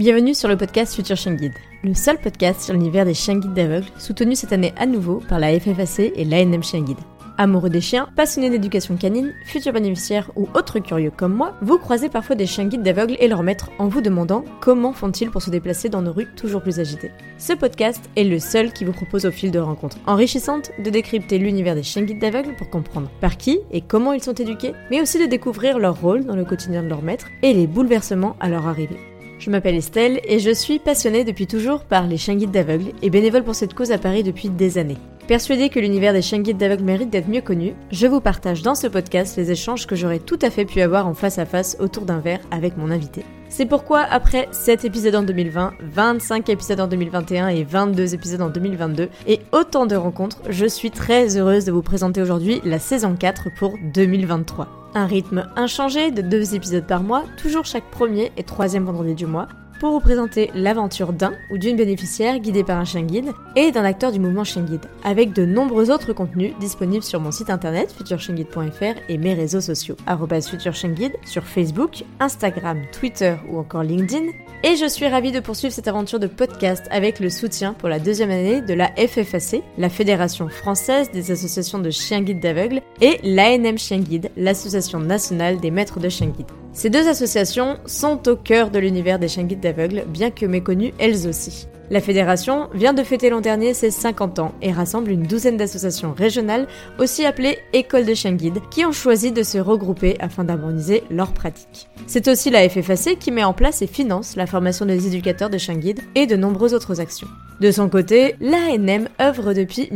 Bienvenue sur le podcast Futur Chien Guide, le seul podcast sur l'univers des chiens guides d'aveugles, soutenu cette année à nouveau par la FFAC et l'ANM Chien Guide. Amoureux des chiens, passionnés d'éducation canine, futurs bénéficiaires ou autres curieux comme moi, vous croisez parfois des chiens guides d'aveugles et leurs maîtres en vous demandant comment font-ils pour se déplacer dans nos rues toujours plus agitées. Ce podcast est le seul qui vous propose au fil de rencontres enrichissantes de décrypter l'univers des chiens guides d'aveugles pour comprendre par qui et comment ils sont éduqués, mais aussi de découvrir leur rôle dans le quotidien de leur maître et les bouleversements à leur arrivée. Je m'appelle Estelle et je suis passionnée depuis toujours par les chiens guides d'aveugles et bénévole pour cette cause à Paris depuis des années. Persuadée que l'univers des chiens guides d'aveugles mérite d'être mieux connu, je vous partage dans ce podcast les échanges que j'aurais tout à fait pu avoir en face à face autour d'un verre avec mon invité. C'est pourquoi, après 7 épisodes en 2020, 25 épisodes en 2021 et 22 épisodes en 2022, et autant de rencontres, je suis très heureuse de vous présenter aujourd'hui la saison 4 pour 2023. Un rythme inchangé de 2 épisodes par mois, toujours chaque premier et troisième vendredi du mois, pour vous présenter l'aventure d'un ou d'une bénéficiaire guidée par un chien guide et d'un acteur du mouvement chien guide, avec de nombreux autres contenus disponibles sur mon site internet futurchienguide.fr et mes réseaux sociaux @futurchienguide sur Facebook, Instagram, Twitter ou encore LinkedIn. Et je suis ravie de poursuivre cette aventure de podcast avec le soutien pour la 2e année de la FFAC, la Fédération française des associations de chiens guides d'aveugles, et l'ANM Chien Guide, l'association nationale des maîtres de chiens guides. Ces 2 associations sont au cœur de l'univers des chiens guides d'aveugles, bien que méconnues elles aussi. La fédération vient de fêter l'an dernier ses 50 ans et rassemble une 12aine d'associations régionales, aussi appelées écoles de chiens guides, qui ont choisi de se regrouper afin d'harmoniser leurs pratiques. C'est aussi la FFAC qui met en place et finance la formation des éducateurs de chiens guides et de nombreuses autres actions. De son côté, l'ANM œuvre depuis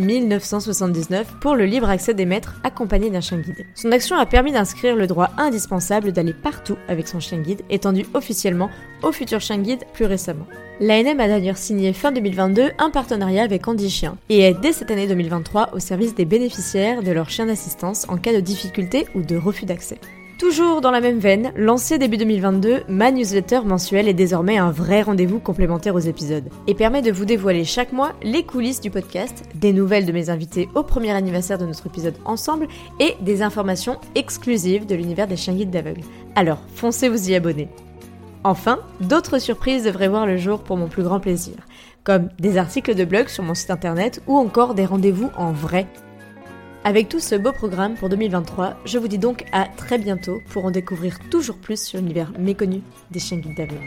1979 pour le libre accès des maîtres accompagnés d'un chien guide. Son action a permis d'inscrire le droit indispensable d'aller partout avec son chien guide, étendu officiellement au futur chien guide plus récemment. L'ANM a d'ailleurs signé fin 2022 un partenariat avec Andy Chien et est dès cette année 2023 au service des bénéficiaires de leur chien d'assistance en cas de difficulté ou de refus d'accès. Toujours dans la même veine, lancée début 2022, ma newsletter mensuelle est désormais un vrai rendez-vous complémentaire aux épisodes et permet de vous dévoiler chaque mois les coulisses du podcast, des nouvelles de mes invités au premier anniversaire de notre épisode ensemble et des informations exclusives de l'univers des chiens guides d'aveugles. Alors, foncez vous y abonner. Enfin, d'autres surprises devraient voir le jour pour mon plus grand plaisir, comme des articles de blog sur mon site internet ou encore des rendez-vous en vrai. Avec tout ce beau programme pour 2023, je vous dis donc à très bientôt pour en découvrir toujours plus sur l'univers méconnu des chiens guides d'aveugles.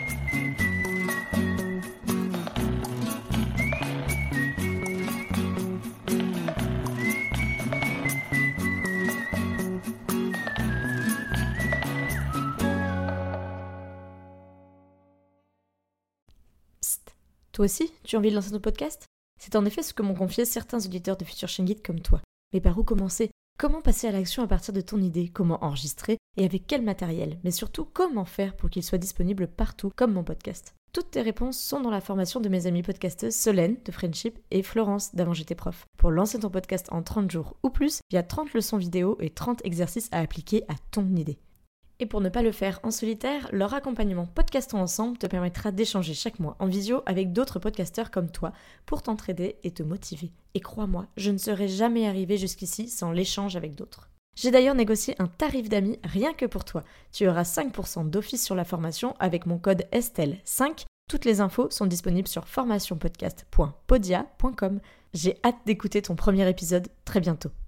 Psst, toi aussi, tu as envie de lancer ton podcast ? C'est en effet ce que m'ont confié certains auditeurs de Futur Chien Guide comme toi. Mais par où commencer ? Comment passer à l'action à partir de ton idée ? Comment enregistrer ? Et avec quel matériel ? Mais surtout, comment faire pour qu'il soit disponible partout, comme mon podcast ? Toutes tes réponses sont dans la formation de mes amies podcasteuses Solène de Friendship et Florence d'Avant j'étais prof. Pour lancer ton podcast en 30 jours ou plus, via 30 leçons vidéo et 30 exercices à appliquer à ton idée. Et pour ne pas le faire en solitaire, leur accompagnement Podcastons Ensemble te permettra d'échanger chaque mois en visio avec d'autres podcasteurs comme toi pour t'entraider et te motiver. Et crois-moi, je ne serais jamais arrivée jusqu'ici sans l'échange avec d'autres. J'ai d'ailleurs négocié un tarif d'amis rien que pour toi. Tu auras 5% d'office sur la formation avec mon code Estelle5. Toutes les infos sont disponibles sur formationpodcast.podia.com. J'ai hâte d'écouter ton premier épisode très bientôt.